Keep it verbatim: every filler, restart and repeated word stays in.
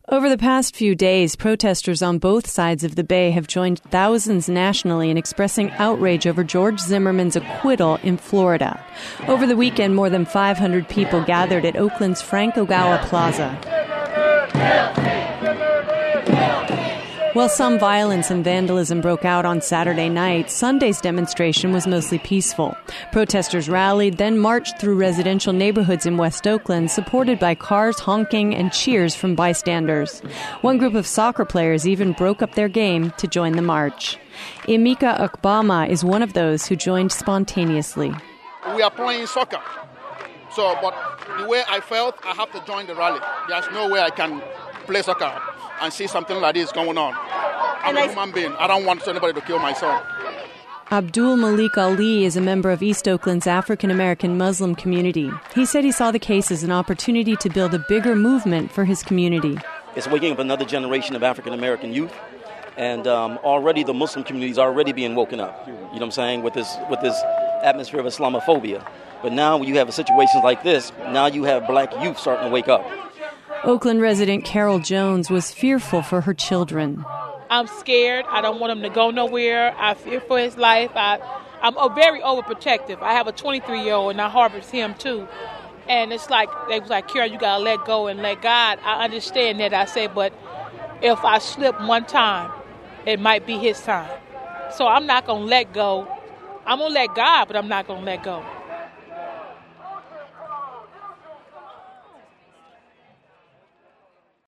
Over the past few days, protesters on both sides of the Bay have joined thousands nationally in expressing outrage over George Zimmerman's acquittal in Florida. Over the weekend, more than five hundred people gathered at Oakland's Frank Ogawa Plaza. While some violence and vandalism broke out on Saturday night, Sunday's demonstration was mostly peaceful. Protesters rallied, then marched through residential neighborhoods in West Oakland, supported by cars honking and cheers from bystanders. One group of soccer players even broke up their game to join the march. Emeka Okbama is one of those who joined spontaneously. We are playing soccer, so but the way I felt, I have to join the rally. There's no way I can play soccer and see something like this going on. I'm a human being. I don't want anybody to kill my son. Abdul Malik Ali is a member of East Oakland's African-American Muslim community. He said he saw the case as an opportunity to build a bigger movement for his community. It's waking up another generation of African-American youth, and um, already the Muslim community is already being woken up, you know what I'm saying, with this, with this atmosphere of Islamophobia. But now when you have situations like this, now you have black youth starting to wake up. Oakland resident Carol Jones was fearful for her children. I'm scared. I don't want him to go nowhere. I fear for his life. I, I'm a very overprotective. I have a twenty-three-year-old, and I harbors him, too. And it's like, they was like, Carol, you got to let go and let God. I understand that. I say, but if I slip one time, it might be his time. So I'm not going to let go. I'm going to let God, but I'm not going to let go.